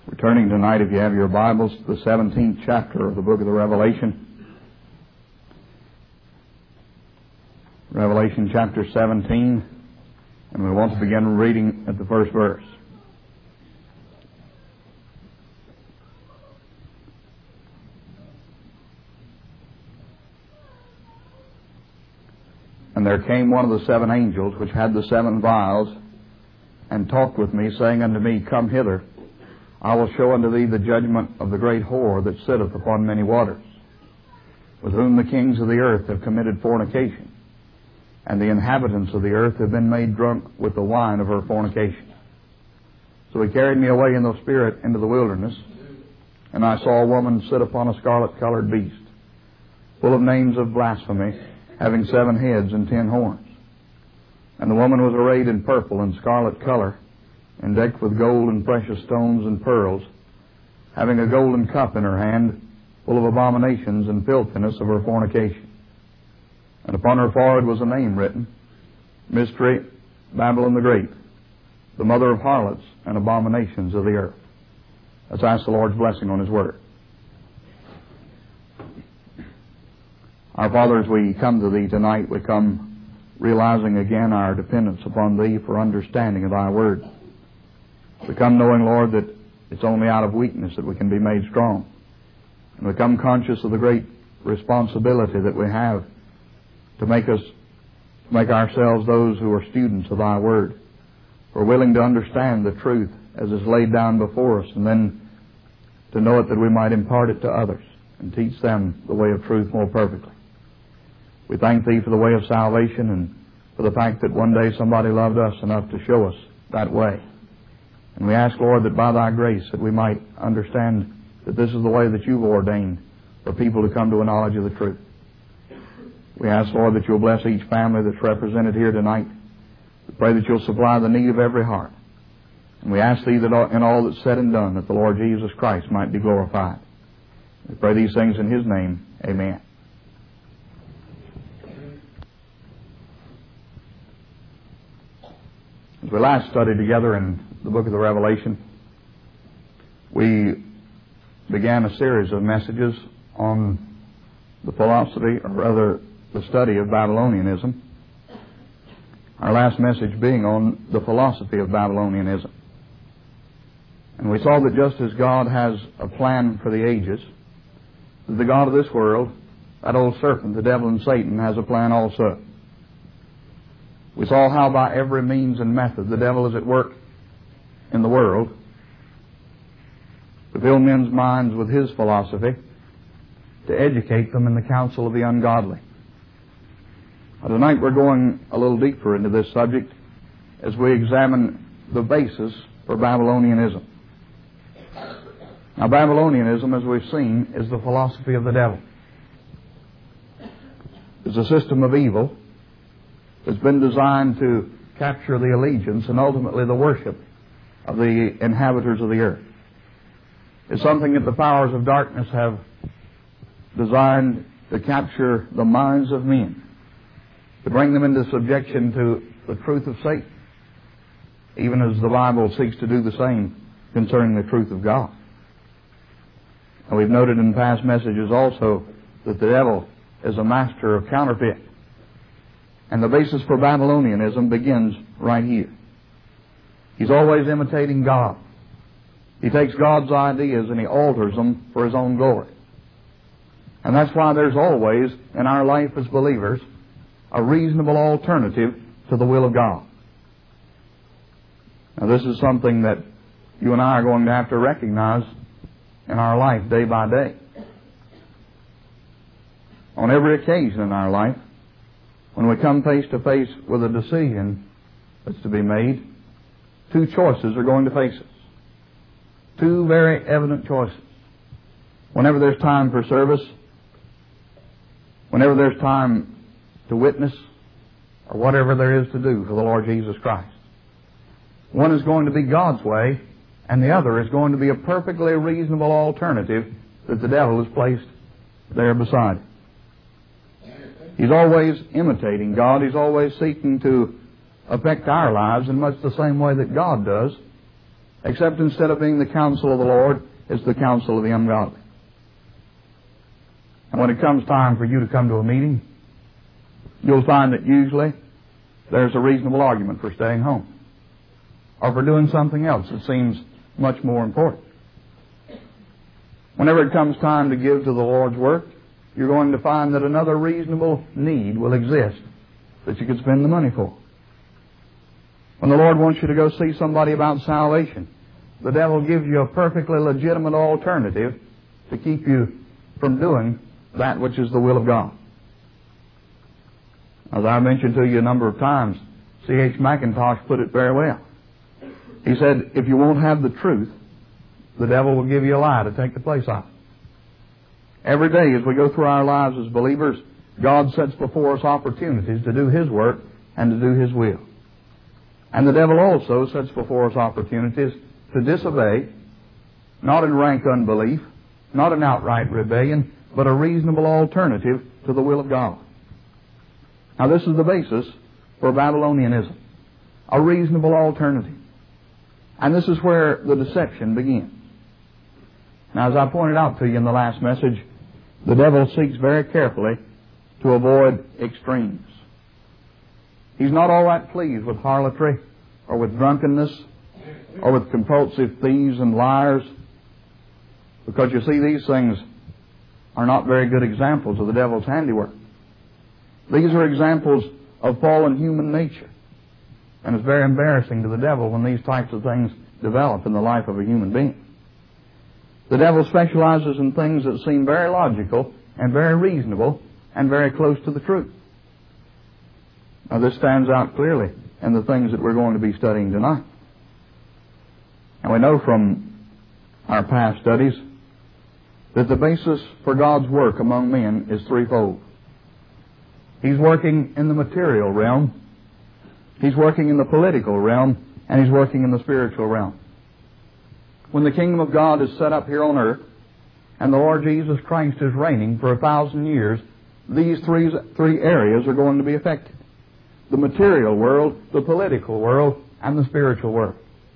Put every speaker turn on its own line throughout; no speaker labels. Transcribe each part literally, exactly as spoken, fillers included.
We're turning tonight, if you have your Bibles, to the seventeenth chapter of the book of the Revelation. Revelation chapter seventeen, and we want to begin reading at the first verse. And there came one of the seven angels, which had the seven vials, and talked with me, saying unto me, Come hither, I will show unto thee the judgment of the great whore that sitteth upon many waters, with whom the kings of the earth have committed fornication, and the inhabitants of the earth have been made drunk with the wine of her fornication. So he carried me away in the spirit into the wilderness, and I saw a woman sit upon a scarlet-colored beast, full of names of blasphemy, having seven heads and ten horns. And the woman was arrayed in purple and scarlet color, and decked with gold and precious stones and pearls, having a golden cup in her hand, full of abominations and filthiness of her fornication. And upon her forehead was a name written, Mystery, Babylon the Great, the mother of harlots and abominations of the earth. Let's ask the Lord's blessing on His Word. Our Father, as we come to Thee tonight, we come realizing again our dependence upon Thee for understanding of Thy Word. We come knowing, Lord, that it's only out of weakness that we can be made strong. And we come conscious of the great responsibility that we have to make us, to make ourselves those who are students of Thy Word. We're willing to understand the truth as is laid down before us, and then to know it that we might impart it to others and teach them the way of truth more perfectly. We thank Thee for the way of salvation and for the fact that one day somebody loved us enough to show us that way. And we ask, Lord, that by Thy grace that we might understand that this is the way that You've ordained for people to come to a knowledge of the truth. We ask, Lord, that You'll bless each family that's represented here tonight. We pray that You'll supply the need of every heart. And we ask Thee that in all that's said and done, that the Lord Jesus Christ might be glorified. We pray these things in His name. Amen. As we last studied together in the book of the Revelation, we began a series of messages on the philosophy, or rather the study of Babylonianism. Our last message being on the philosophy of Babylonianism. And we saw that just as God has a plan for the ages, the God of this world, that old serpent, the devil and Satan, has a plan also. We saw how by every means and method the devil is at work in the world to fill men's minds with his philosophy, to educate them in the counsel of the ungodly. Now, tonight we're going a little deeper into this subject as we examine the basis for Babylonianism. Now, Babylonianism, as we've seen, is the philosophy of the devil. It's a system of evil that's been designed to capture the allegiance and ultimately the worship of the inhabitants of the earth. It's something that the powers of darkness have designed to capture the minds of men, to bring them into subjection to the truth of Satan, even as the Bible seeks to do the same concerning the truth of God. And we've noted in past messages also that the devil is a master of counterfeit. And the basis for Babylonianism begins right here. He's always imitating God. He takes God's ideas and he alters them for his own glory. And that's why there's always, in our life as believers, a reasonable alternative to the will of God. Now, this is something that you and I are going to have to recognize in our life day by day. On every occasion in our life, when we come face to face with a decision that's to be made, two choices are going to face us. Two very evident choices. Whenever there's time for service, whenever there's time to witness, or whatever there is to do for the Lord Jesus Christ. One is going to be God's way, and the other is going to be a perfectly reasonable alternative that the devil has placed there beside it. He's always imitating God. He's always seeking to affect our lives in much the same way that God does except instead of being the counsel of the Lord, it's the counsel of the ungodly. And when it comes time for you to come to a meeting, you'll find that usually there's a reasonable argument for staying home or for doing something else that seems much more important. Whenever it comes time to give to the Lord's work, you're going to find that another reasonable need will exist that you could spend the money for. When the Lord wants you to go see somebody about salvation, the devil gives you a perfectly legitimate alternative to keep you from doing that which is the will of God. As I mentioned to you a number of times, C H Mackintosh put it very well. He said, if you won't have the truth, the devil will give you a lie to take the place of it. Every day as we go through our lives as believers, God sets before us opportunities to do His work and to do His will. And the devil also sets before us opportunities to disobey, not in rank unbelief, not in outright rebellion, but a reasonable alternative to the will of God. Now this is the basis for Babylonianism, a reasonable alternative. And this is where the deception begins. Now, as I pointed out to you in the last message, the devil seeks very carefully to avoid extremes. He's not all that pleased with harlotry or with drunkenness or with compulsive thieves and liars, because you see, these things are not very good examples of the devil's handiwork. These are examples of fallen human nature. And it's very embarrassing to the devil when these types of things develop in the life of a human being. The devil specializes in things that seem very logical and very reasonable and very close to the truth. Now this stands out clearly in the things that we're going to be studying tonight. And we know from our past studies that the basis for God's work among men is threefold. He's working in the material realm, He's working in the political realm, and He's working in the spiritual realm. When the kingdom of God is set up here on earth, and the Lord Jesus Christ is reigning for a thousand years, these three, three areas are going to be affected. The material world, the political world, and the spiritual world.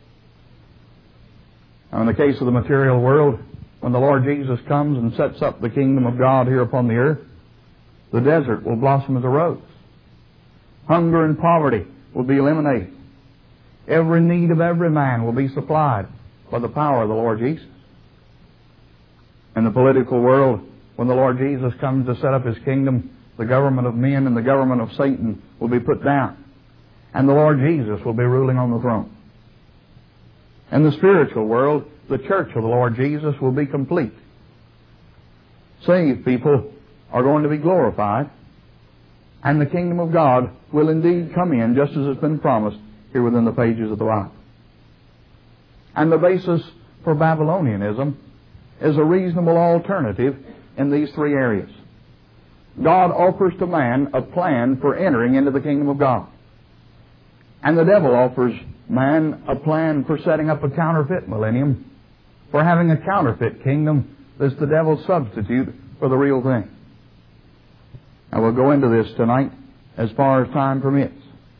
Now, in the case of the material world, when the Lord Jesus comes and sets up the kingdom of God here upon the earth, the desert will blossom as a rose. Hunger and poverty will be eliminated. Every need of every man will be supplied by the power of the Lord Jesus. In the political world, when the Lord Jesus comes to set up His kingdom, the government of men and the government of Satan will be put down, and the Lord Jesus will be ruling on the throne. In the spiritual world, the church of the Lord Jesus will be complete. Saved people are going to be glorified, and the kingdom of God will indeed come in just as it's been promised here within the pages of the Bible. And the basis for Babylonianism is a reasonable alternative in these three areas. God offers to man a plan for entering into the kingdom of God. And the devil offers man a plan for setting up a counterfeit millennium, for having a counterfeit kingdom that's the devil's substitute for the real thing. Now we'll go into this tonight as far as time permits.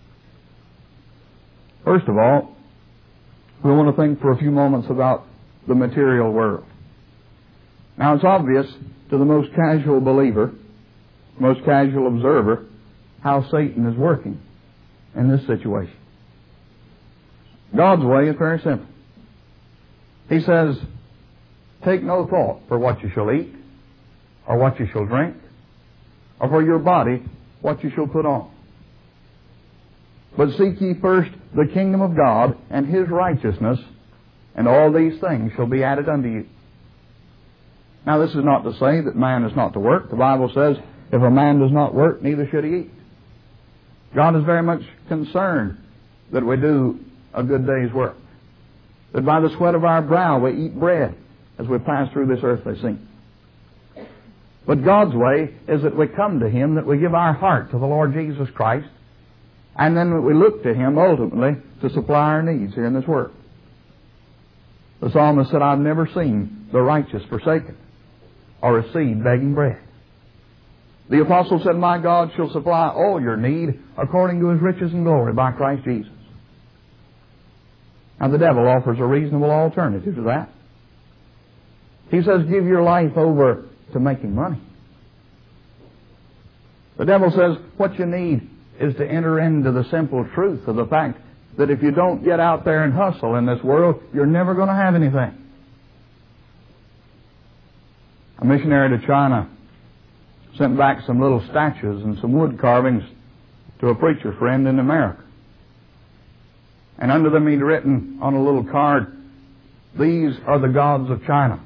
First of all, we want to think for a few moments about the material world. Now it's obvious to the most casual believer, most casual observer, how Satan is working in this situation. God's way is very simple. He says, take no thought for what you shall eat, or what you shall drink, or for your body what you shall put on. But seek ye first the kingdom of God and His righteousness, and all these things shall be added unto you. Now this is not to say that man is not to work. The Bible says, if a man does not work, neither should he eat. God is very much concerned that we do a good day's work, that by the sweat of our brow we eat bread as we pass through this earthly scene. But God's way is that we come to Him, that we give our heart to the Lord Jesus Christ, and then we look to Him ultimately to supply our needs here in this world. The psalmist said, I've never seen the righteous forsaken, or a seed begging bread. The apostle said, my God shall supply all your need according to His riches and glory by Christ Jesus. Now the devil offers a reasonable alternative to that. He says, give your life over to making money. The devil says, what you need is to enter into the simple truth of the fact that if you don't get out there and hustle in this world, you're never going to have anything. A missionary to China sent back some little statues and some wood carvings to a preacher friend in America. And under them he'd written on a little card, these are the gods of China.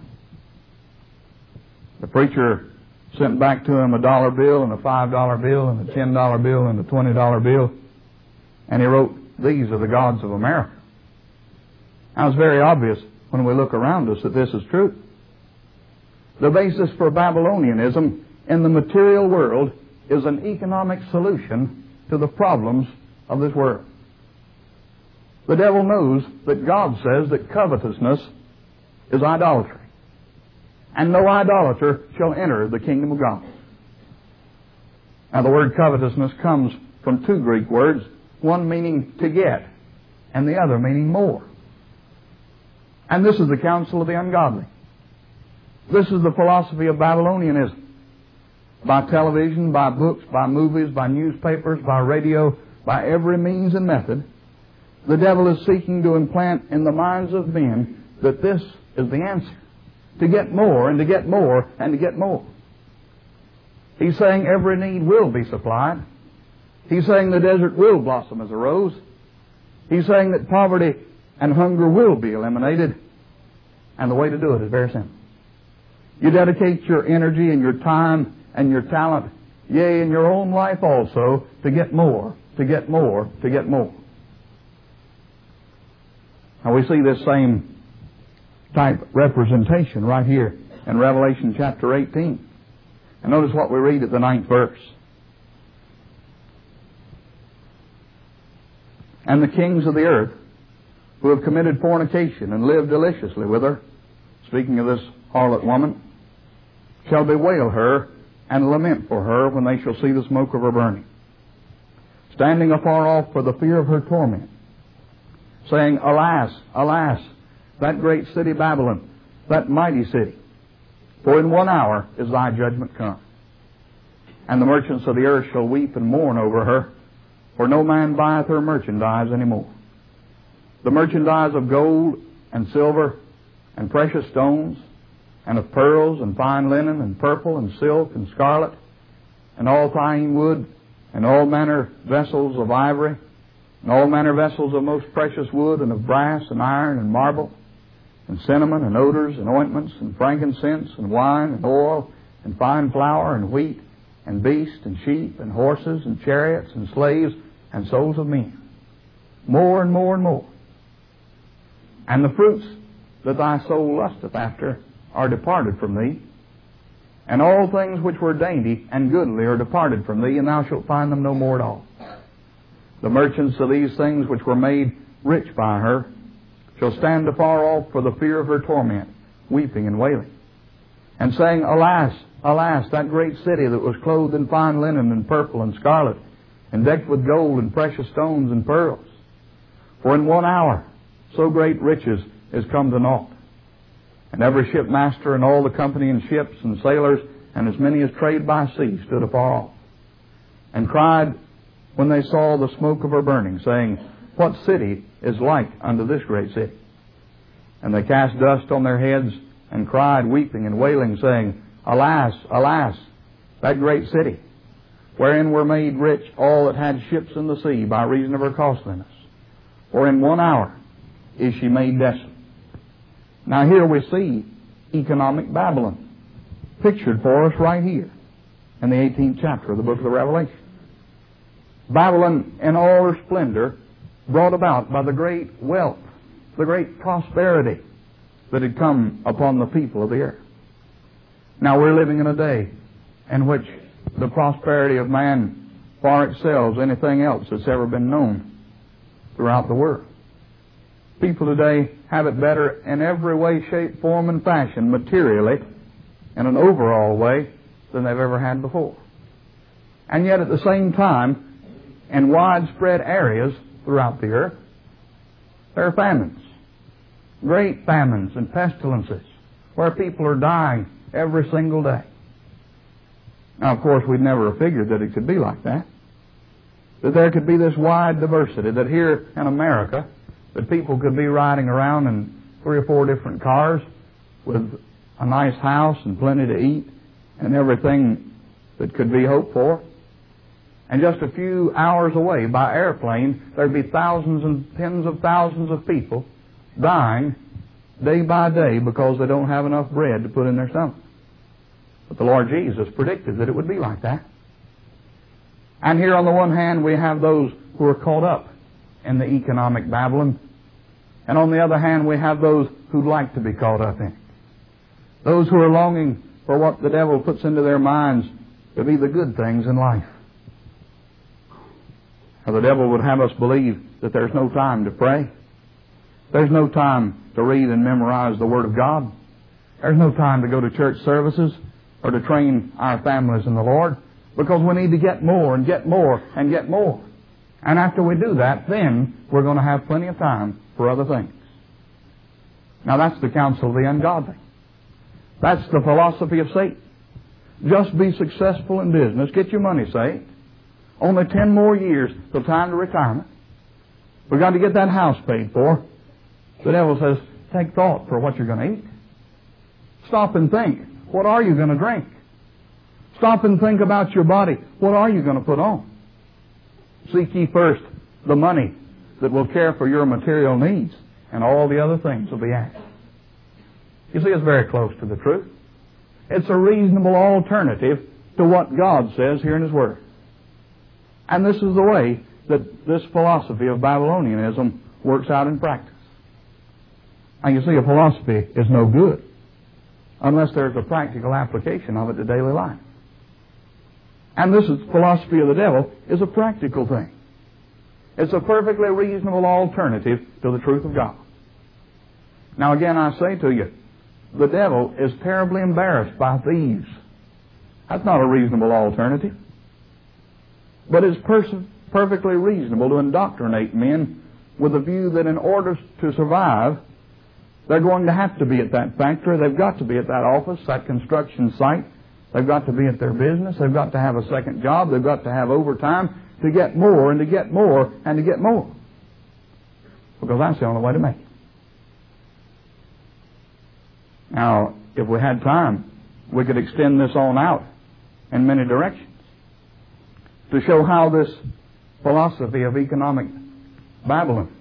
The preacher sent back to him a dollar bill and a five dollar bill and a ten dollar bill and a twenty dollar bill. And he wrote, these are the gods of America. Now it's very obvious when we look around us that this is true. The basis for Babylonianism in the material world is an economic solution to the problems of this world. The devil knows that God says that covetousness is idolatry. And no idolater shall enter the kingdom of God. Now the word covetousness comes from two Greek words, one meaning to get, and the other meaning more. And this is the counsel of the ungodly. This is the philosophy of Babylonianism. By television, by books, by movies, by newspapers, by radio, by every means and method, the devil is seeking to implant in the minds of men that this is the answer. To get more and to get more and to get more. He's saying every need will be supplied. He's saying the desert will blossom as a rose. He's saying that poverty and hunger will be eliminated. And the way to do it is very simple. You dedicate your energy and your time and your talent, yea, in your own life also, to get more, to get more, to get more. Now we see this same type representation right here in Revelation chapter eighteen. And notice what we read at the ninth verse. And the kings of the earth, who have committed fornication and lived deliciously with her, speaking of this harlot woman, shall bewail her and lament for her when they shall see the smoke of her burning, standing afar off for the fear of her torment, saying, Alas, alas, that great city Babylon, that mighty city, for in one hour is thy judgment come. And the merchants of the earth shall weep and mourn over her, for no man buyeth her merchandise any more. The merchandise of gold and silver and precious stones, and of pearls and fine linen and purple and silk and scarlet, and all fine wood, and all manner vessels of ivory, and all manner vessels of most precious wood, and of brass and iron and marble, and cinnamon and odors and ointments and frankincense and wine and oil and fine flour and wheat and beasts and sheep and horses and chariots and slaves and souls of men. More and more and more. And the fruits that thy soul lusteth after are departed from thee, and all things which were dainty and goodly are departed from thee, and thou shalt find them no more at all. The merchants of these things which were made rich by her shall stand afar off for the fear of her torment, weeping and wailing, and saying, Alas, alas, that great city that was clothed in fine linen and purple and scarlet, and decked with gold and precious stones and pearls. For in one hour so great riches is come to naught. And every shipmaster and all the company in ships and sailors, and as many as trade by sea, stood afar off, and cried when they saw the smoke of her burning, saying, What city is like unto this great city? And they cast dust on their heads, and cried, weeping and wailing, saying, Alas, alas, that great city, wherein were made rich all that had ships in the sea by reason of her costliness. For in one hour is she made desolate. Now here we see economic Babylon pictured for us right here in the eighteenth chapter of the book of the Revelation. Babylon in all her splendor, brought about by the great wealth, the great prosperity that had come upon the people of the earth. Now we're living in a day in which the prosperity of man far excels anything else that's ever been known throughout the world. People today have it better in every way, shape, form, and fashion, materially, in an overall way, than they've ever had before. And yet at the same time, in widespread areas throughout the earth, There are famines, great famines and pestilences, where people are dying every single day. Now, of course, we'd never have figured that it could be like that. That there could be this wide diversity, that here in America, that people could be riding around in three or four different cars with a nice house and plenty to eat and everything that could be hoped for. And just a few hours away by airplane, there'd be thousands and tens of thousands of people dying day by day because they don't have enough bread to put in their stomach. But the Lord Jesus predicted that it would be like that. And here on the one hand, we have those who are caught up in the economic Babylon. And on the other hand, we have those who'd like to be caught up in it. Those who are longing for what the devil puts into their minds to be the good things in life. Now, the devil would have us believe that there's no time to pray. There's no time to read and memorize the Word of God. There's no time to go to church services or to train our families in the Lord, because we need to get more and get more and get more. And after we do that, then we're going to have plenty of time for other things. Now, that's the counsel of the ungodly. That's the philosophy of Satan. Just be successful in business. Get your money saved. Only ten more years till time to retirement. We've got to get that house paid for. The devil says, take thought for what you're going to eat. Stop and think. What are you going to drink? Stop and think about your body. What are you going to put on? Seek ye first the money that will care for your material needs, and all the other things will be added. You see, it's very close to the truth. It's a reasonable alternative to what God says here in His Word. And this is the way that this philosophy of Babylonianism works out in practice. And you see, a philosophy is no good unless there's a practical application of it to daily life. And this is philosophy of the devil is a practical thing. It's a perfectly reasonable alternative to the truth of God. Now again, I say to you, the devil is terribly embarrassed by thieves. That's not a reasonable alternative. But it's pers- perfectly reasonable to indoctrinate men with a view that in order to survive, they're going to have to be at that factory. They've got to be at that office, that construction site. They've got to be at their business. They've got to have a second job. They've got to have overtime to get more and to get more and to get more. Because that's the only way to make it. Now, if we had time, we could extend this on out in many directions to show how this philosophy of economic Babylon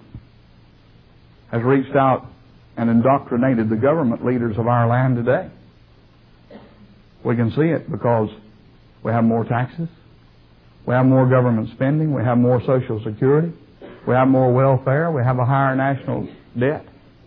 has reached out and indoctrinated the government leaders of our land today. We can see it because we have more taxes, we have more government spending, we have more Social Security, we have more welfare, we have a higher national debt.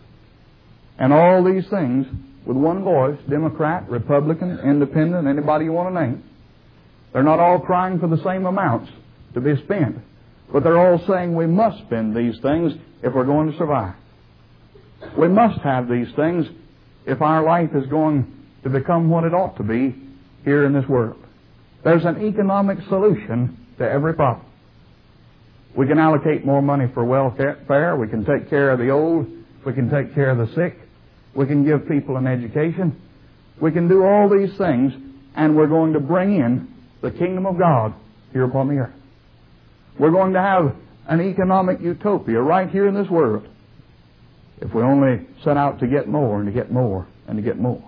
And all these things, with one voice, Democrat, Republican, Independent, anybody you want to name, they're not all crying for the same amounts to be spent, but they're all saying we must spend these things if we're going to survive. We must have these things if our life is going to become what it ought to be here in this world. There's an economic solution to every problem. We can allocate more money for welfare. We can take care of the old. We can take care of the sick. We can give people an education. We can do all these things, and we're going to bring in the kingdom of God here upon the earth. We're going to have an economic utopia right here in this world if we only set out to get more and to get more and to get more.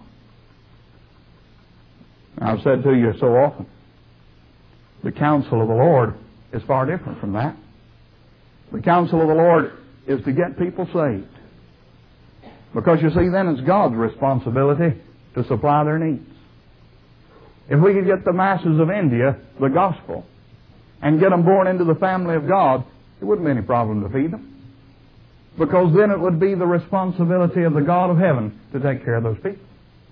Now, I've said to you so often, the counsel of the Lord is far different from that. The counsel of the Lord is to get people saved. Because you see, then it's God's responsibility to supply their needs. If we could get the masses of India the gospel and get them born into the family of God, it wouldn't be any problem to feed them. Because then it would be the responsibility of the God of heaven to take care of those people.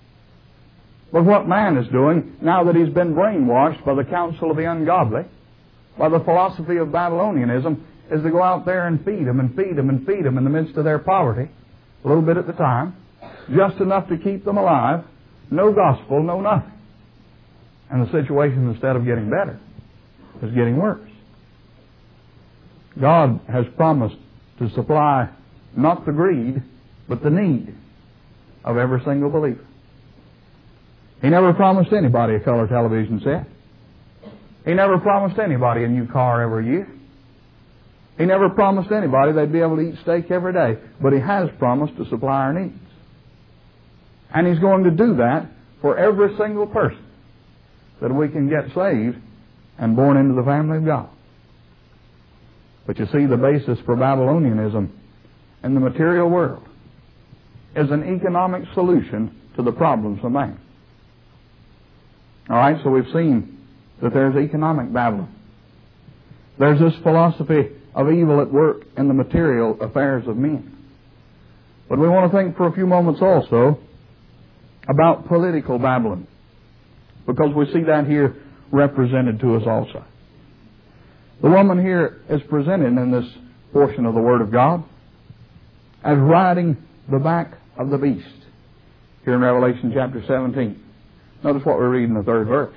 But what man is doing, now that he's been brainwashed by the counsel of the ungodly, by the philosophy of Babylonianism, is to go out there and feed them and feed them and feed them in the midst of their poverty, a little bit at a time, just enough to keep them alive, no gospel, no nothing. And the situation, instead of getting better, is getting worse. God has promised to supply not the greed, but the need of every single believer. He never promised anybody a color television set. He never promised anybody a new car every year. He never promised anybody they'd be able to eat steak every day. But He has promised to supply our needs. And He's going to do that for every single person that we can get saved and born into the family of God. But you see, the basis for Babylonianism in the material world is an economic solution to the problems of man. All right, so we've seen that there's economic Babylon. There's this philosophy of evil at work in the material affairs of men. But we want to think for a few moments also about political Babylon, because we see that here represented to us also. The woman here is presented in this portion of the Word of God as riding the back of the beast, here in Revelation chapter seventeen. Notice what we read in the third verse.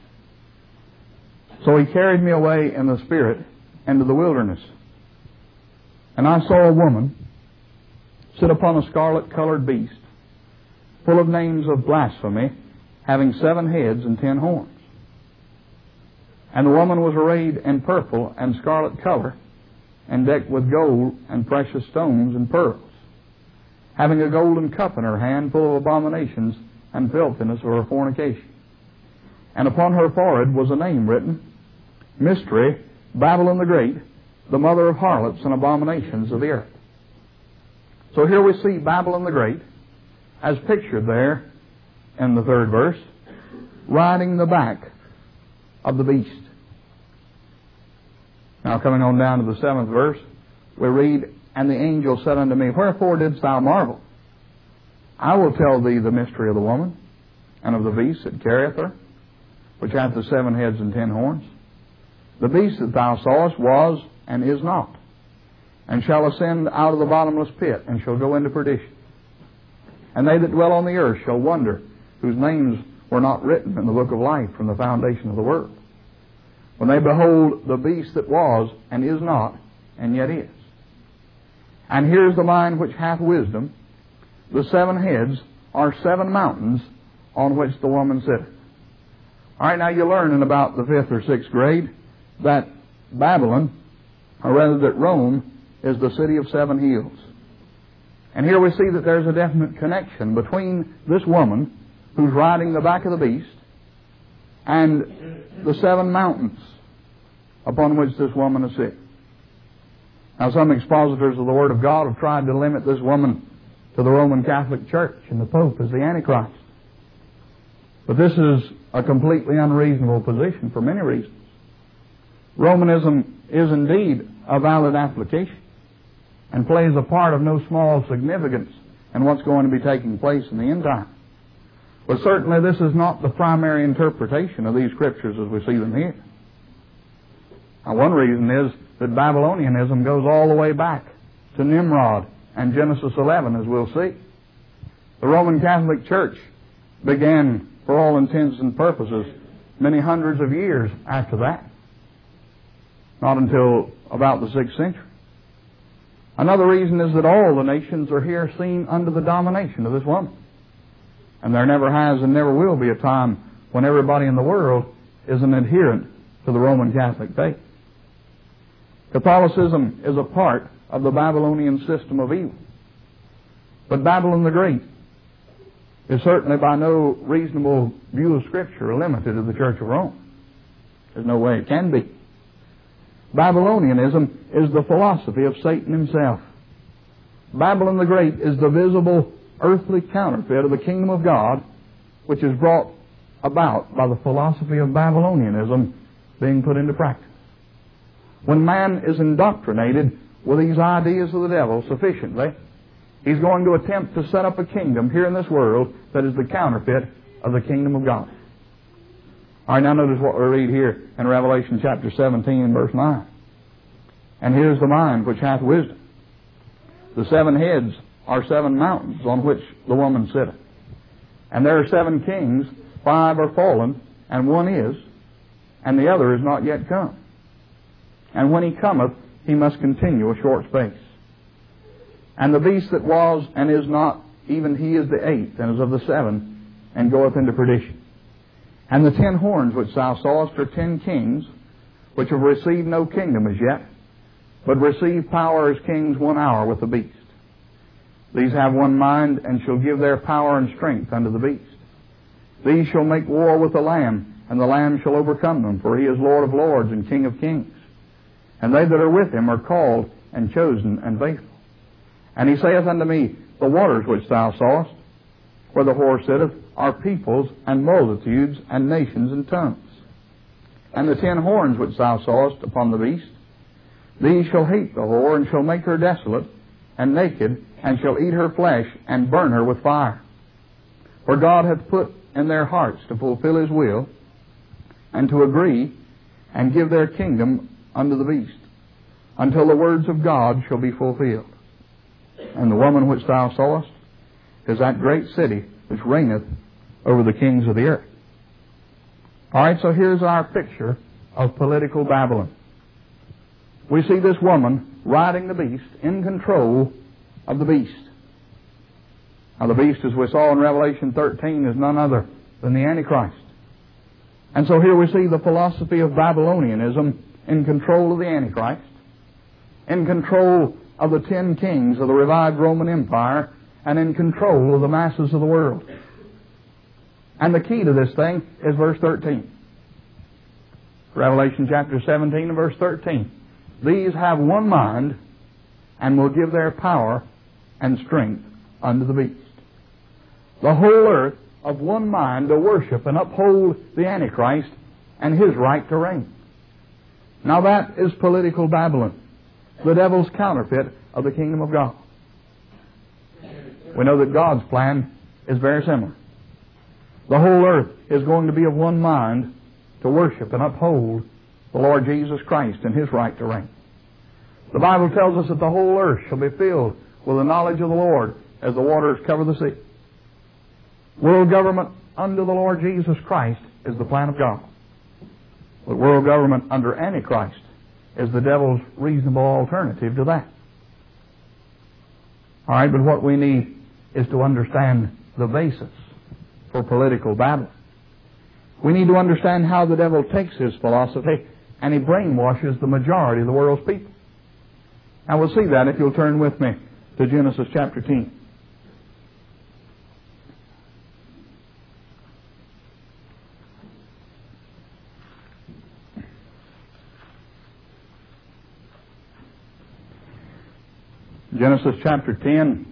So He carried me away in the Spirit into the wilderness, and I saw a woman sit upon a scarlet-colored beast, full of names of blasphemy, having seven heads and ten horns. And the woman was arrayed in purple and scarlet color, and decked with gold and precious stones and pearls, having a golden cup in her hand full of abominations and filthiness of her fornication. And upon her forehead was a name written, Mystery, Babylon the Great, the mother of harlots and abominations of the earth. So here we see Babylon the Great, as pictured there in the third verse, riding the back of the beast. Now coming on down to the seventh verse, we read, And the angel said unto me, Wherefore didst thou marvel? I will tell thee the mystery of the woman, and of the beast that carrieth her, which hath the seven heads and ten horns. The beast that thou sawest was and is not, and shall ascend out of the bottomless pit, and shall go into perdition. And they that dwell on the earth shall wonder, whose names were not written in the book of life from the foundation of the world, when they behold the beast that was and is not, and yet is. And here's the mind which hath wisdom. The seven heads are seven mountains on which the woman sitteth. All right, now you learn in about the fifth or sixth grade that Babylon, or rather that Rome, is the city of seven hills. And here we see that there's a definite connection between this woman who's riding the back of the beast and the seven mountains upon which this woman is sitting. Now, some expositors of the Word of God have tried to limit this woman to the Roman Catholic Church and the Pope as the Antichrist. But this is a completely unreasonable position for many reasons. Romanism is indeed a valid application and plays a part of no small significance in what's going to be taking place in the end time. But certainly this is not the primary interpretation of these scriptures as we see them here. Now, one reason is that Babylonianism goes all the way back to Nimrod and Genesis eleven, as we'll see. The Roman Catholic Church began, for all intents and purposes, many hundreds of years after that. Not until about the sixth century. Another reason is that all the nations are here seen under the domination of this woman. And there never has and never will be a time when everybody in the world is an adherent to the Roman Catholic faith. Catholicism is a part of the Babylonian system of evil. But Babylon the Great is certainly by no reasonable view of Scripture limited to the Church of Rome. There's no way it can be. Babylonianism is the philosophy of Satan himself. Babylon the Great is the visible earthly counterfeit of the kingdom of God, which is brought about by the philosophy of Babylonianism being put into practice. When man is indoctrinated with these ideas of the devil sufficiently, he's going to attempt to set up a kingdom here in this world that is the counterfeit of the kingdom of God. All right, now notice what we read here in Revelation chapter seventeen and verse nine. And here's the mind which hath wisdom. The seven heads are seven mountains on which the woman sitteth. And there are seven kings, five are fallen, and one is, and the other is not yet come. And when he cometh, he must continue a short space. And the beast that was and is not, even he is the eighth, and is of the seven, and goeth into perdition. And the ten horns which thou sawest are ten kings, which have received no kingdom as yet, but receive power as kings one hour with the beast. These have one mind, and shall give their power and strength unto the beast. These shall make war with the Lamb, and the Lamb shall overcome them, for he is Lord of lords and King of kings. And they that are with him are called and chosen and faithful. And he saith unto me, the waters which thou sawest, where the whore sitteth, are peoples and multitudes and nations and tongues. And the ten horns which thou sawest upon the beast, these shall hate the whore, and shall make her desolate and naked, and shall eat her flesh, and burn her with fire. For God hath put in their hearts to fulfill his will, and to agree, and give their kingdom unto the beast, until the words of God shall be fulfilled. And the woman which thou sawest is that great city which reigneth over the kings of the earth. All right, so here's our picture of political Babylon. We see this woman riding the beast, in control of the beast. Now the beast, as we saw in Revelation thirteen, is none other than the Antichrist. And so here we see the philosophy of Babylonianism in control of the Antichrist, in control of the ten kings of the revived Roman Empire, and in control of the masses of the world. And the key to this thing is verse thirteen. Revelation chapter seventeen and verse thirteen. These have one mind, and will give their power and strength unto the beast. The whole earth of one mind to worship and uphold the Antichrist and his right to reign. Now that is political Babylon, the devil's counterfeit of the kingdom of God. We know that God's plan is very similar. The whole earth is going to be of one mind to worship and uphold the Lord Jesus Christ and his right to reign. The Bible tells us that the whole earth shall be filled with the knowledge of the Lord as the waters cover the sea. World government under the Lord Jesus Christ is the plan of God. But world government under Antichrist is the devil's reasonable alternative to that. All right, but what we need is to understand the basis for political Babylon. We need to understand how the devil takes his philosophy and he brainwashes the majority of the world's people. Now we'll see that if you'll turn with me to Genesis chapter ten. Genesis chapter ten.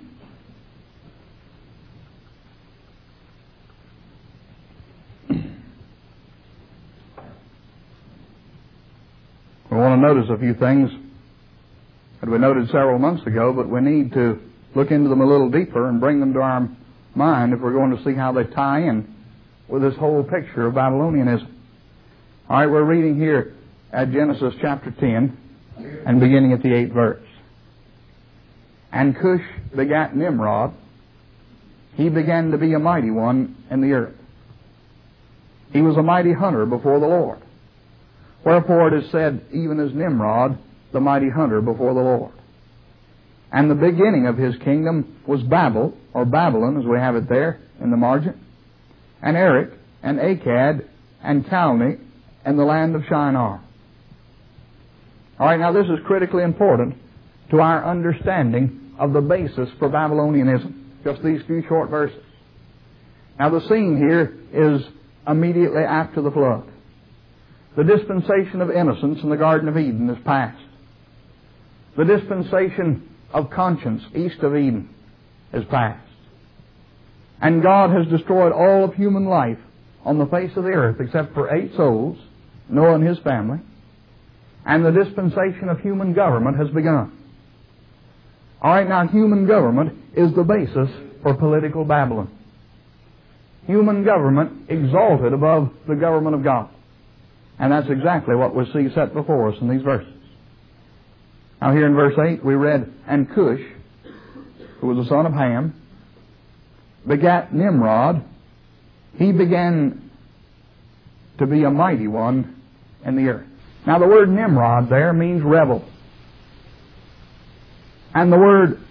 We want to notice a few things that we noted several months ago, but we need to look into them a little deeper and bring them to our mind if we're going to see how they tie in with this whole picture of Babylonianism. All right, we're reading here at Genesis chapter ten and beginning at the eighth verse. And Cush begat Nimrod. He began to be a mighty one in the earth. He was a mighty hunter before the Lord. Wherefore it is said, even as Nimrod, the mighty hunter before the Lord. And the beginning of his kingdom was Babel, or Babylon, as we have it there in the margin, and Erech, and Akkad, and Calneh, and the land of Shinar. All right, now this is critically important to our understanding of the basis for Babylonianism. Just these few short verses. Now the scene here is immediately after the flood. The dispensation of innocence in the Garden of Eden is past. The dispensation of conscience east of Eden is past. And God has destroyed all of human life on the face of the earth except for eight souls, Noah and his family. And the dispensation of human government has begun. All right, now human government is the basis for political Babylon. Human government exalted above the government of God. And that's exactly what we see set before us in these verses. Now here in verse eight we read, and Cush, who was the son of Ham, begat Nimrod. He began to be a mighty one in the earth. Now the word Nimrod there means rebel. And the word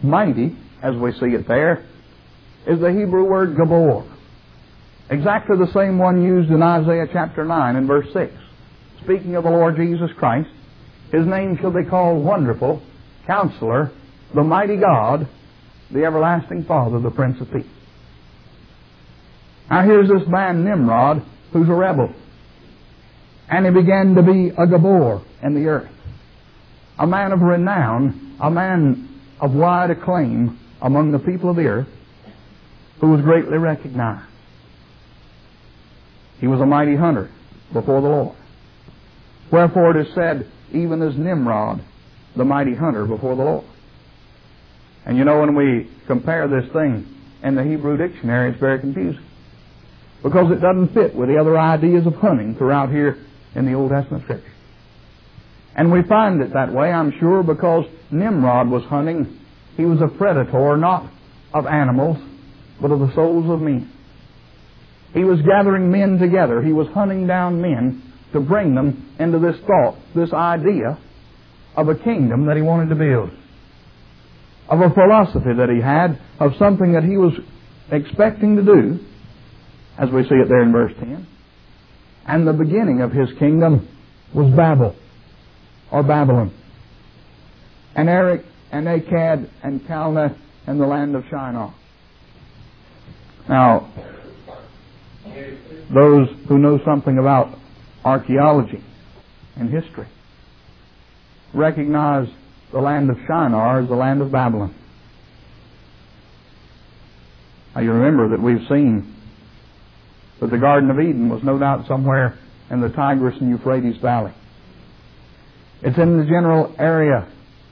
mighty, as we see it there, is the Hebrew word Gabor. Exactly the same one used in Isaiah chapter nine and verse six. Speaking of the Lord Jesus Christ, His name shall be called Wonderful, Counselor, the Mighty God, the Everlasting Father, the Prince of Peace. Now here's this man Nimrod, who's a rebel. And he began to be a Gabor in the earth. A man of renown, a man of wide acclaim among the people of the earth, who was greatly recognized. He was a mighty hunter before the Lord. Wherefore it is said, even as Nimrod, the mighty hunter before the Lord. And you know, when we compare this thing in the Hebrew dictionary, it's very confusing, because it doesn't fit with the other ideas of hunting throughout here in the Old Testament Scripture. And we find it that way, I'm sure, because Nimrod was hunting. He was a predator, not of animals, but of the souls of men. He was gathering men together. He was hunting down men to bring them into this thought, this idea of a kingdom that he wanted to build, of a philosophy that he had, of something that he was expecting to do, as we see it there in verse ten. And the beginning of his kingdom was Babel, or Babylon, and Erech, and Akkad, and Calneh, and the land of Shinar. Now, those who know something about archaeology and history recognize the land of Shinar as the land of Babylon. Now, you remember that we've seen that the Garden of Eden was no doubt somewhere in the Tigris and Euphrates Valley. It's in the general area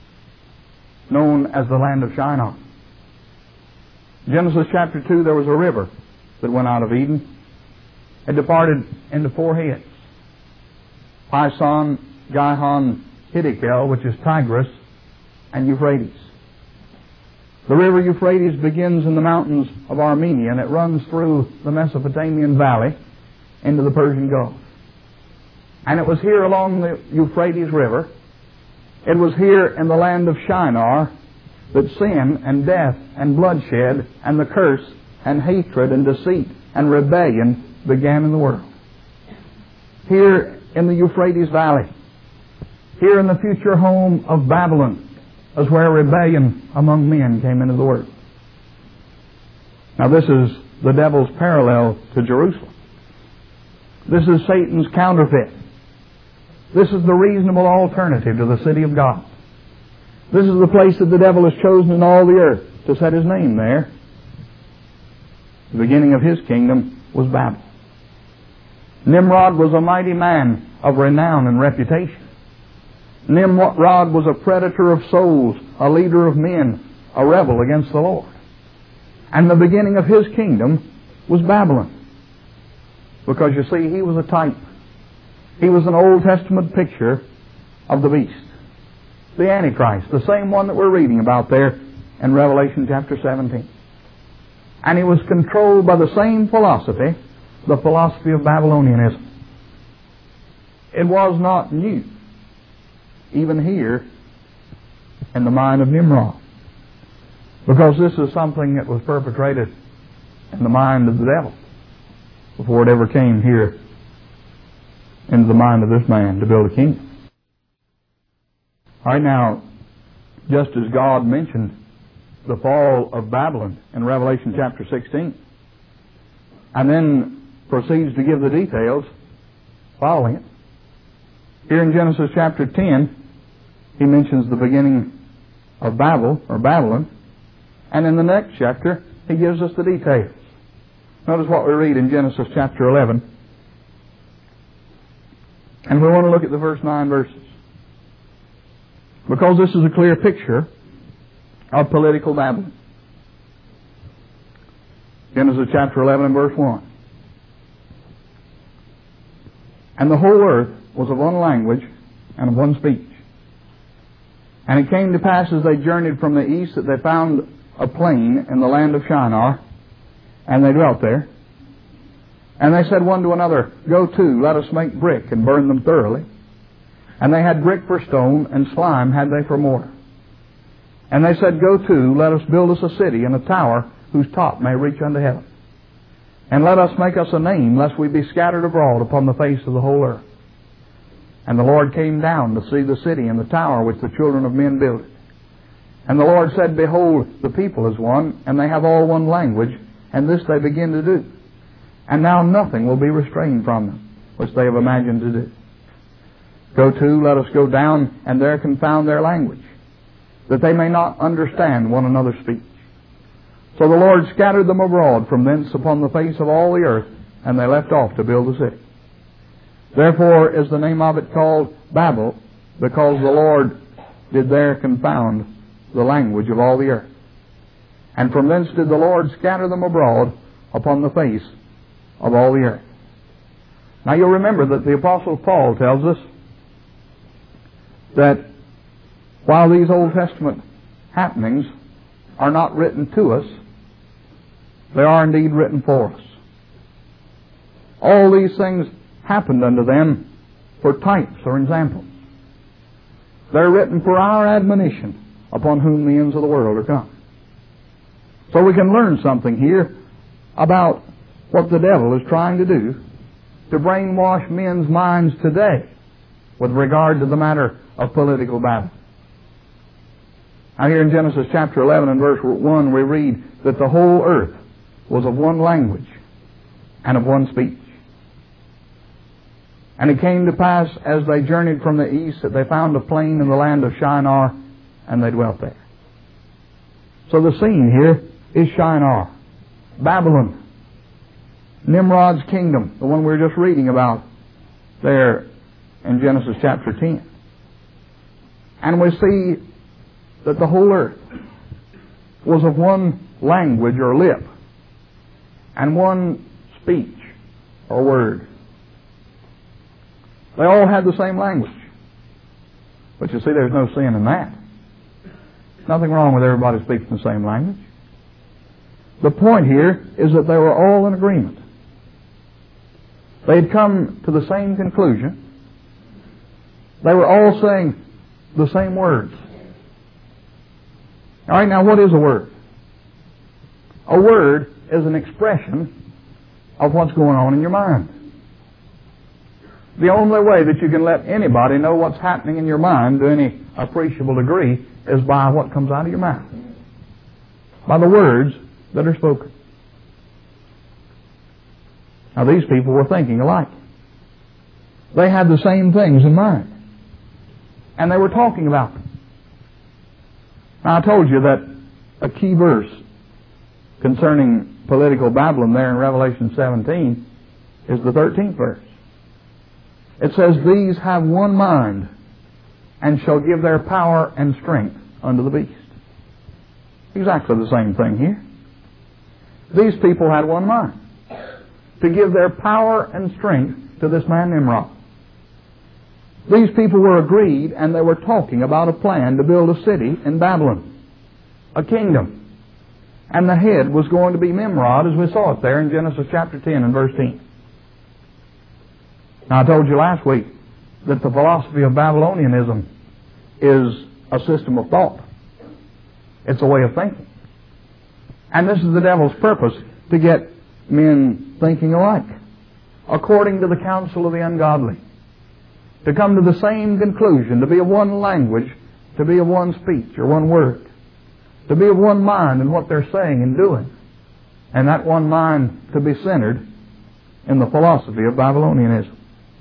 known as the land of Shinar. Genesis chapter two, there was a river that went out of Eden. It departed into four heads: Pison, Gihon, Hiddekel, which is Tigris, and Euphrates. The river Euphrates begins in the mountains of Armenia, and it runs through the Mesopotamian valley into the Persian Gulf. And it was here along the Euphrates River, it was here in the land of Shinar, that sin and death and bloodshed and the curse and hatred and deceit and rebellion began in the world. Here in the Euphrates Valley, here in the future home of Babylon, is where rebellion among men came into the world. Now this is the devil's parallel to Jerusalem. This is Satan's counterfeit. This is the reasonable alternative to the city of God. This is the place that the devil has chosen in all the earth to set his name there. The beginning of his kingdom was Babel. Nimrod was a mighty man of renown and reputation. Nimrod was a predator of souls, a leader of men, a rebel against the Lord. And the beginning of his kingdom was Babylon. Because you see, he was a type. He was an Old Testament picture of the beast, the Antichrist, the same one that we're reading about there in Revelation chapter seventeen. And he was controlled by the same philosophy, the philosophy of Babylonianism. It was not new, even here in the mind of Nimrod, because this is something that was perpetrated in the mind of the devil before it ever came here into the mind of this man to build a kingdom. All right, now, just as God mentioned the fall of Babylon in Revelation chapter sixteen, and then proceeds to give the details following it, here in Genesis chapter ten, he mentions the beginning of Babel, or Babylon, and in the next chapter, he gives us the details. Notice what we read in Genesis chapter eleven, and we want to look at the first nine verses, because this is a clear picture of political Babylon. Genesis chapter eleven and verse one. And the whole earth was of one language and of one speech. And it came to pass as they journeyed from the east that they found a plain in the land of Shinar, and they dwelt there. And they said one to another, Go to, let us make brick and burn them thoroughly. And they had brick for stone, and slime had they for mortar. And they said, Go to, let us build us a city and a tower whose top may reach unto heaven. And let us make us a name, lest we be scattered abroad upon the face of the whole earth. And the Lord came down to see the city and the tower which the children of men builded. And the Lord said, Behold, the people is one, and they have all one language, and this they begin to do. And now nothing will be restrained from them, which they have imagined to do. Go to, let us go down, and there confound their language, that they may not understand one another's speech. So the Lord scattered them abroad from thence upon the face of all the earth, and they left off to build the city. Therefore is the name of it called Babel, because the Lord did there confound the language of all the earth. And from thence did the Lord scatter them abroad upon the face of all the earth. Now you'll remember that the Apostle Paul tells us that while these Old Testament happenings are not written to us, they are indeed written for us. All these things happened unto them for types or examples. They're written for our admonition, upon whom the ends of the world are come. So we can learn something here about what the devil is trying to do to brainwash men's minds today with regard to the matter of political battle. Now here in Genesis chapter eleven and verse one we read that the whole earth was of one language and of one speech. And it came to pass as they journeyed from the east that they found a plain in the land of Shinar, and they dwelt there. So the scene here is Shinar, Babylon, Nimrod's kingdom, the one we were just reading about there in Genesis chapter ten. And we see that the whole earth was of one language or lip and one speech or word. They all had the same language. But you see, there's no sin in that. Nothing wrong with everybody speaking the same language. The point here is that they were all in agreement. They had come to the same conclusion. They were all saying the same words. All right, now what is a word? A word is an expression of what's going on in your mind. The only way that you can let anybody know what's happening in your mind to any appreciable degree is by what comes out of your mouth. By the words that are spoken. Now these people were thinking alike. They had the same things in mind. And they were talking about them. Now I told you that a key verse concerning political Babylon there in Revelation seventeen is the thirteenth verse. It says, These have one mind, and shall give their power and strength unto the beast. Exactly the same thing here. These people had one mind, to give their power and strength to this man Nimrod. These people were agreed, and they were talking about a plan to build a city in Babylon, a kingdom. And the head was going to be Nimrod, as we saw it there in Genesis chapter ten and verse ten. Now, I told you last week that the philosophy of Babylonianism is a system of thought. It's a way of thinking. And this is the devil's purpose, to get men thinking alike, according to the counsel of the ungodly, to come to the same conclusion, to be of one language, to be of one speech or one word, to be of one mind in what they're saying and doing, and that one mind to be centered in the philosophy of Babylonianism.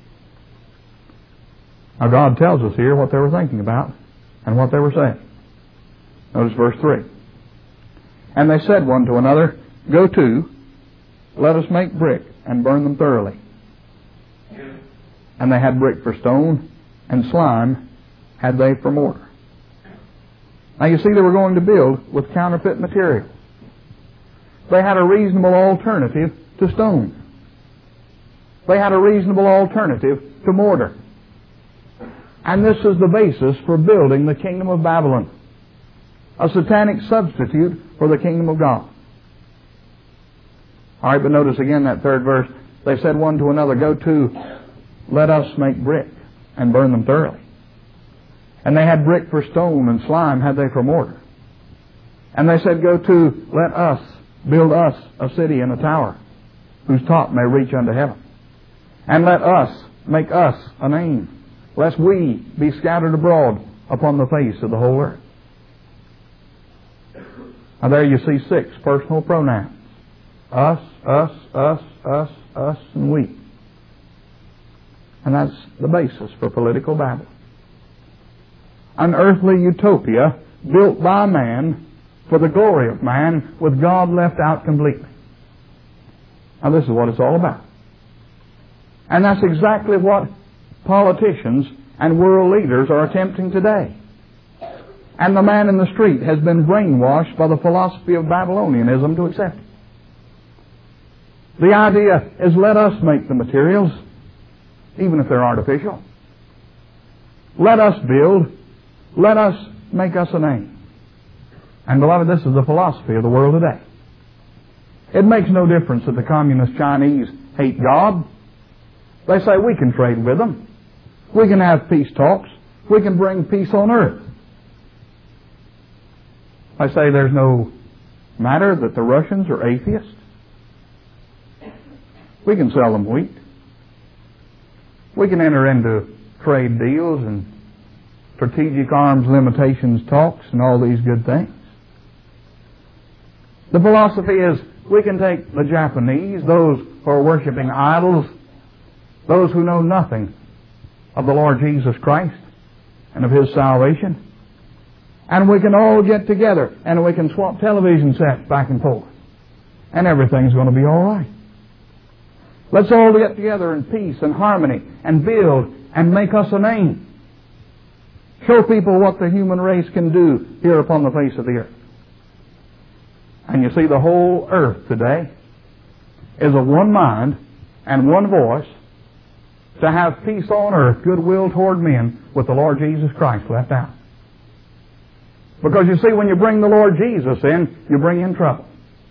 Now God tells us here what they were thinking about and what they were saying. Notice verse three. And they said one to another, Go to, let us make brick and burn them thoroughly. And they had brick for stone, and slime had they for mortar. Now you see, they were going to build with counterfeit material. They had a reasonable alternative to stone. They had a reasonable alternative to mortar. And this is the basis for building the kingdom of Babylon, a satanic substitute for the kingdom of God. All right, but notice again that third verse. They said one to another, Go to, let us make brick and burn them thoroughly. And they had brick for stone, and slime had they for mortar. And they said, go to, let us build us a city and a tower, whose top may reach unto heaven. And let us make us a name, lest we be scattered abroad upon the face of the whole earth. Now there you see six personal pronouns. Us, us, us, us, us, and we. And that's the basis for political Babel. An earthly utopia built by man for the glory of man, with God left out completely. Now this is what it's all about. And that's exactly what politicians and world leaders are attempting today. And the man in the street has been brainwashed by the philosophy of Babylonianism to accept it. The idea is, let us make the materials, even if they're artificial. Let us build. Let us make us a name. And beloved, this is the philosophy of the world today. It makes no difference that the communist Chinese hate God. They say we can trade with them. We can have peace talks. We can bring peace on earth. I say there's no matter that the Russians are atheists. We can sell them wheat. We can enter into trade deals and strategic arms limitations talks and all these good things. The philosophy is, we can take the Japanese, those who are worshiping idols, those who know nothing of the Lord Jesus Christ and of His salvation, and we can all get together and we can swap television sets back and forth, and everything's going to be all right. Let's all get together in peace and harmony and build and make us a name. Show people what the human race can do here upon the face of the earth. And you see, the whole earth today is of one mind and one voice to have peace on earth, goodwill toward men, with the Lord Jesus Christ left out. Because you see, when you bring the Lord Jesus in, you bring in trouble.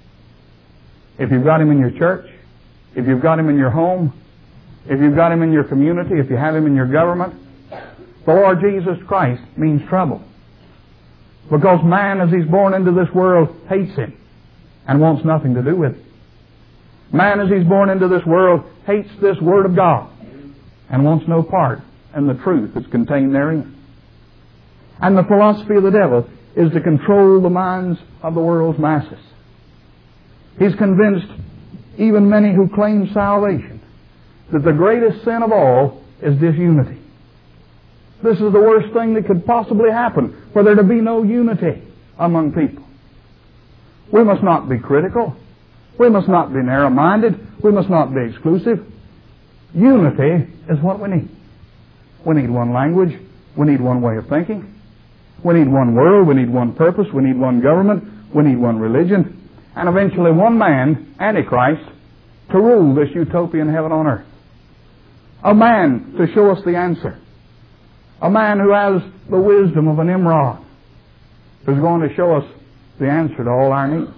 If you've got Him in your church, if you've got Him in your home, if you've got Him in your community, if you have Him in your government, the Lord Jesus Christ means trouble. Because man, as he's born into this world, hates Him and wants nothing to do with it. Man, as he's born into this world, hates this Word of God and wants no part in the truth that's contained therein. And the philosophy of the devil is to control the minds of the world's masses. He's convinced even many who claim salvation that the greatest sin of all is disunity. This is the worst thing that could possibly happen, for there to be no unity among people. We must not be critical. We must not be narrow-minded. We must not be exclusive. Unity is what we need. We need one language. We need one way of thinking. We need one world. We need one purpose. We need one government. We need one religion. And eventually one man, Antichrist, to rule this utopian heaven on earth. A man to show us the answer. A man who has the wisdom of an Nimrod, who's going to show us the answer to all our needs.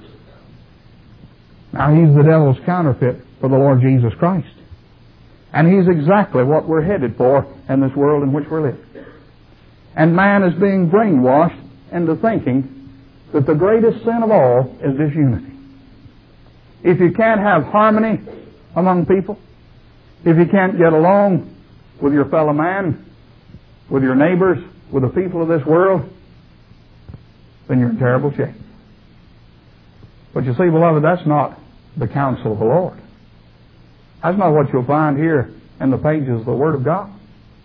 Now, he's the devil's counterfeit for the Lord Jesus Christ. And he's exactly what we're headed for in this world in which we're living. And man is being brainwashed into thinking that the greatest sin of all is disunity. If you can't have harmony among people, if you can't get along with your fellow man, with your neighbors, with the people of this world, then you're in terrible shape. But you see, beloved, that's not the counsel of the Lord. That's not what you'll find here in the pages of the Word of God.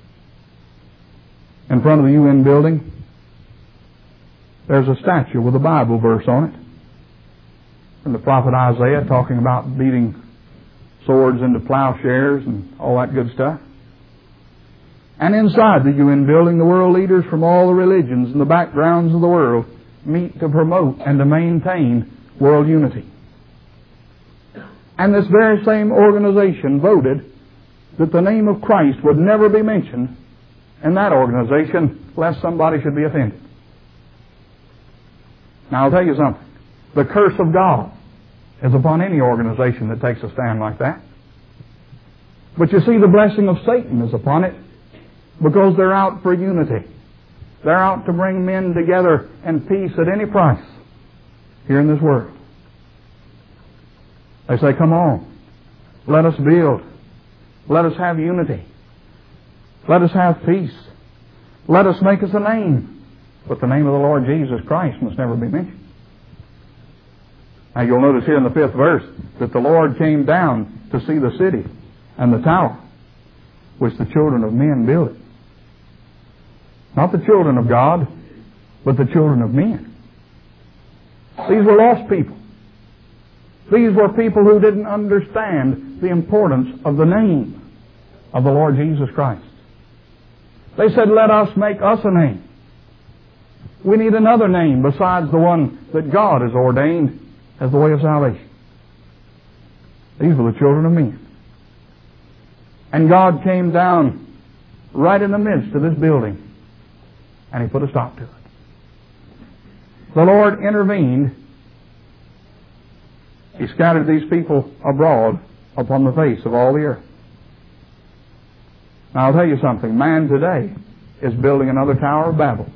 In front of the U N building, there's a statue with a Bible verse on it. And the prophet Isaiah talking about beating swords into plowshares and all that good stuff. And inside the U N building, the world leaders from all the religions and the backgrounds of the world meet to promote and to maintain world unity. And this very same organization voted that the name of Christ would never be mentioned in that organization lest somebody should be offended. Now I'll tell you something. The curse of God is upon any organization that takes a stand like that. But you see, the blessing of Satan is upon it, because they're out for unity. They're out to bring men together in peace at any price. here in this world. They say, come on, let us build. Let us have unity. Let us have peace. Let us make us a name. But the name of the Lord Jesus Christ must never be mentioned. Now you'll notice here in the fifth verse that the Lord came down to see the city and the tower which the children of men built. Not the children of God, but the children of men. These were lost people. These were people who didn't understand the importance of the name of the Lord Jesus Christ. They said, let us make us a name. We need another name besides the one that God has ordained as the way of salvation. These were the children of men. And God came down right in the midst of this building, and He put a stop to it. The Lord intervened. He scattered these people abroad upon the face of all the earth. Now I'll tell you something. Man today is building another Tower of Babel.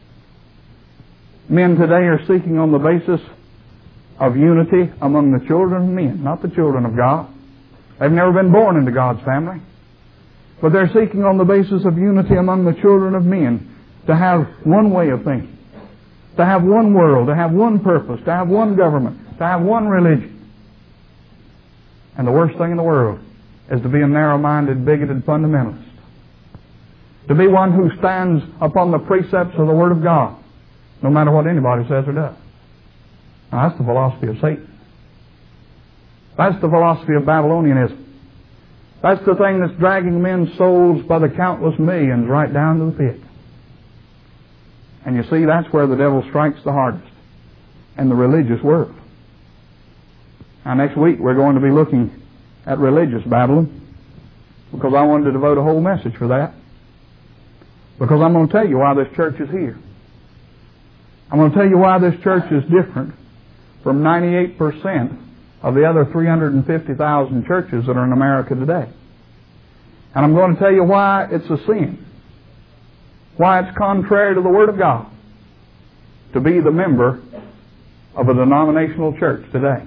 Men today are seeking on the basis of unity among the children of men, not the children of God. They've never been born into God's family. But they're seeking on the basis of unity among the children of men to have one way of thinking, to have one world, to have one purpose, to have one government, to have one religion. And the worst thing in the world is to be a narrow-minded, bigoted fundamentalist. To be one who stands upon the precepts of the Word of God, no matter what anybody says or does. Now, that's the philosophy of Satan. That's the philosophy of Babylonianism. That's the thing that's dragging men's souls by the countless millions right down to the pit. And you see, that's where the devil strikes the hardest, in the religious world. Now, next week we're going to be looking at religious Babylon, because I wanted to devote a whole message for that. Because I'm going to tell you why this church is here. I'm going to tell you why this church is different from ninety-eight percent of the other three hundred fifty thousand churches that are in America today. And I'm going to tell you why it's a sin, why it's contrary to the Word of God to be the member of a denominational church today.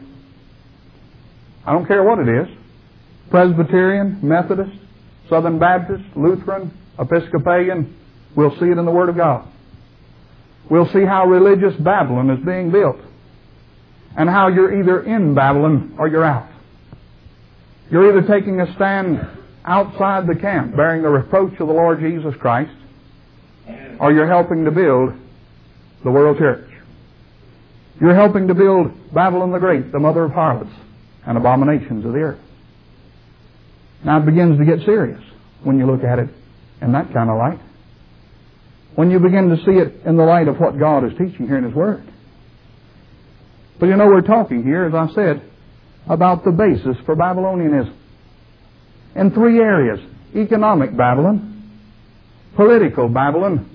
I don't care what it is. Presbyterian, Methodist, Southern Baptist, Lutheran, Episcopalian, we'll see it in the Word of God. We'll see how religious Babylon is being built, and how you're either in Babylon or you're out. You're either taking a stand outside the camp, bearing the reproach of the Lord Jesus Christ, or you're helping to build the world church. You're helping to build Babylon the Great, the mother of harlots and abominations of the earth. Now it begins to get serious when you look at it in that kind of light. When you begin to see it in the light of what God is teaching here in His Word. But you know, we're talking here, as I said, about the basis for Babylonianism. In three areas: economic Babylon, political Babylon,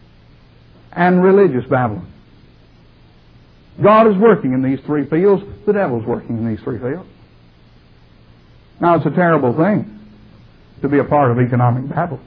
and religious Babylon. God is working in these three fields. The devil's working in these three fields. Now, it's a terrible thing to be a part of economic Babylon.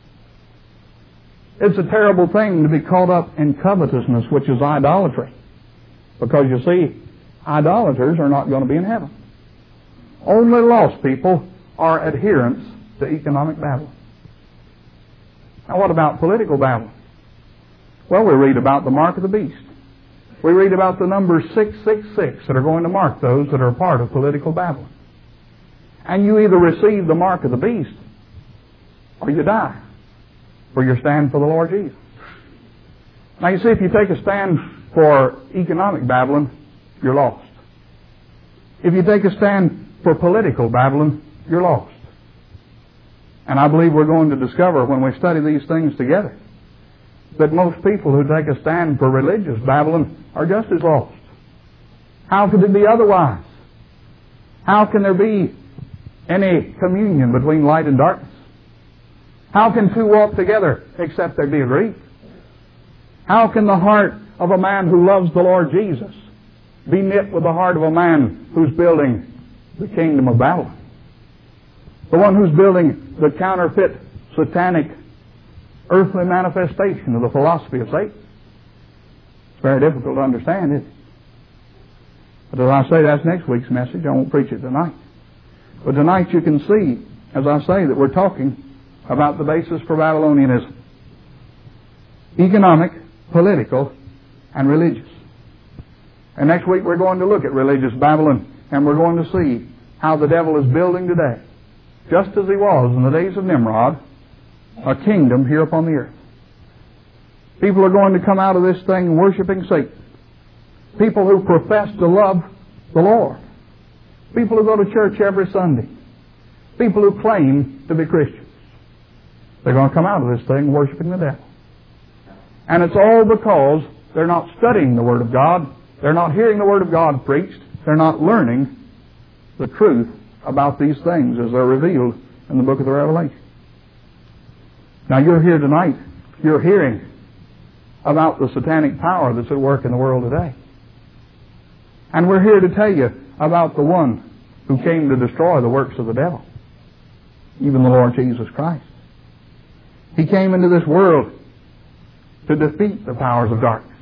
It's a terrible thing to be caught up in covetousness, which is idolatry. Because you see, idolaters are not going to be in heaven. Only lost people are adherents to economic Babylon. Now, what about political Babylon? Well, we read about the mark of the beast. We read about the number six six six that are going to mark those that are a part of political Babylon. And you either receive the mark of the beast or you die for your stand for the Lord Jesus. Now, you see, if you take a stand for economic Babylon, you're lost. If you take a stand for political Babylon, you're lost. And I believe we're going to discover when we study these things together that most people who take a stand for religious Babylon are just as lost. How could it be otherwise? How can there be any communion between light and darkness? How can two walk together except they be agreed? How can the heart of a man who loves the Lord Jesus be knit with the heart of a man who's building the kingdom of Babylon? The one who's building the counterfeit, satanic, earthly manifestation of the philosophy of Satan. It's very difficult to understand, isn't it? But as I say, that's next week's message. I won't preach it tonight. But tonight you can see, as I say, that we're talking about the basis for Babylonianism. Economic, political, and religious. And next week we're going to look at religious Babylon, and we're going to see how the devil is building today, just as he was in the days of Nimrod, a kingdom here upon the earth. People are going to come out of this thing worshiping Satan. People who profess to love the Lord. People who go to church every Sunday. People who claim to be Christians. They're going to come out of this thing worshiping the devil. And it's all because they're not studying the Word of God. They're not hearing the Word of God preached. They're not learning the truth about these things as they're revealed in the book of the Revelation. Now you're here tonight. You're hearing about the satanic power that's at work in the world today. And we're here to tell you about the one who came to destroy the works of the devil, even the Lord Jesus Christ. He came into this world to defeat the powers of darkness.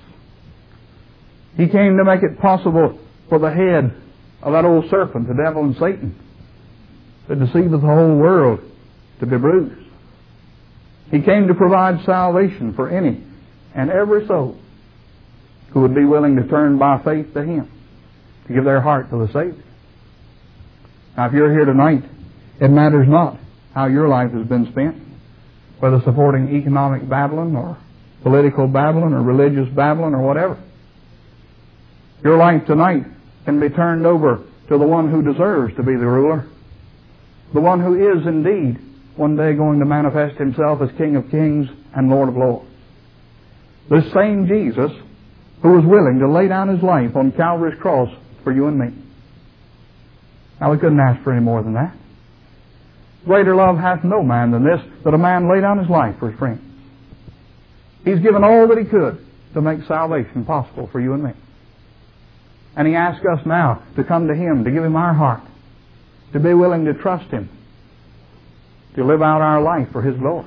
He came to make it possible for the head of that old serpent, the devil and Satan, that deceiveth the whole world, to be bruised. He came to provide salvation for any and every soul who would be willing to turn by faith to Him, to give their heart to the Savior. Now, if you're here tonight, it matters not how your life has been spent, whether supporting economic Babylon or political Babylon or religious Babylon or whatever. Your life tonight can be turned over to the one who deserves to be the ruler, the one who is indeed one day going to manifest Himself as King of Kings and Lord of Lords. This same Jesus who was willing to lay down His life on Calvary's cross for you and me. Now, we couldn't ask for any more than that. Greater love hath no man than this, that a man lay down his life for his friends. He's given all that He could to make salvation possible for you and me. And He asks us now to come to Him, to give Him our heart, to be willing to trust Him, to live out our life for His glory.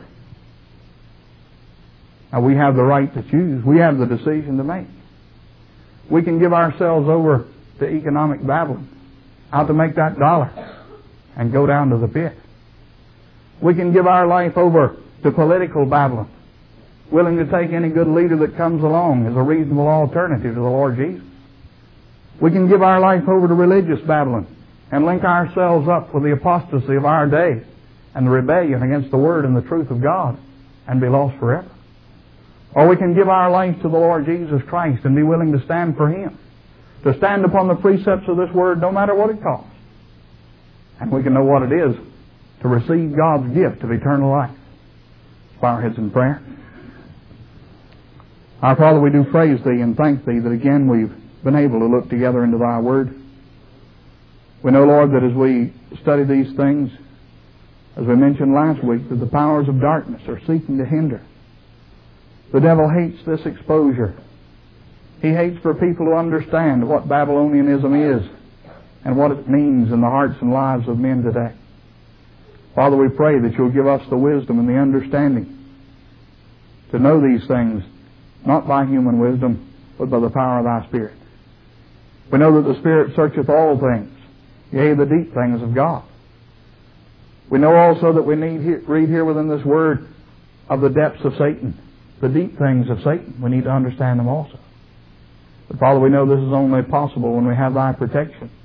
Now, we have the right to choose. We have the decision to make. We can give ourselves over to economic Babylon, how to make that dollar and go down to the pit. We can give our life over to political Babylon, willing to take any good leader that comes along as a reasonable alternative to the Lord Jesus. We can give our life over to religious Babylon and link ourselves up with the apostasy of our day and the rebellion against the Word and the truth of God and be lost forever. Or we can give our life to the Lord Jesus Christ and be willing to stand for Him, to stand upon the precepts of this Word no matter what it costs. And we can know what it is to receive God's gift of eternal life. Let's bow our heads in prayer. Our Father, we do praise Thee and thank Thee that again we've been able to look together into Thy Word. We know, Lord, that as we study these things, as we mentioned last week, that the powers of darkness are seeking to hinder. The devil hates this exposure. He hates for people to understand what Babylonianism is and what it means in the hearts and lives of men today. Father, we pray that You'll give us the wisdom and the understanding to know these things, not by human wisdom, but by the power of Thy Spirit. We know that the Spirit searcheth all things, yea, the deep things of God. We know also that we need to read here within this Word of the depths of Satan, the deep things of Satan. We need to understand them also. But Father, we know this is only possible when we have Thy protection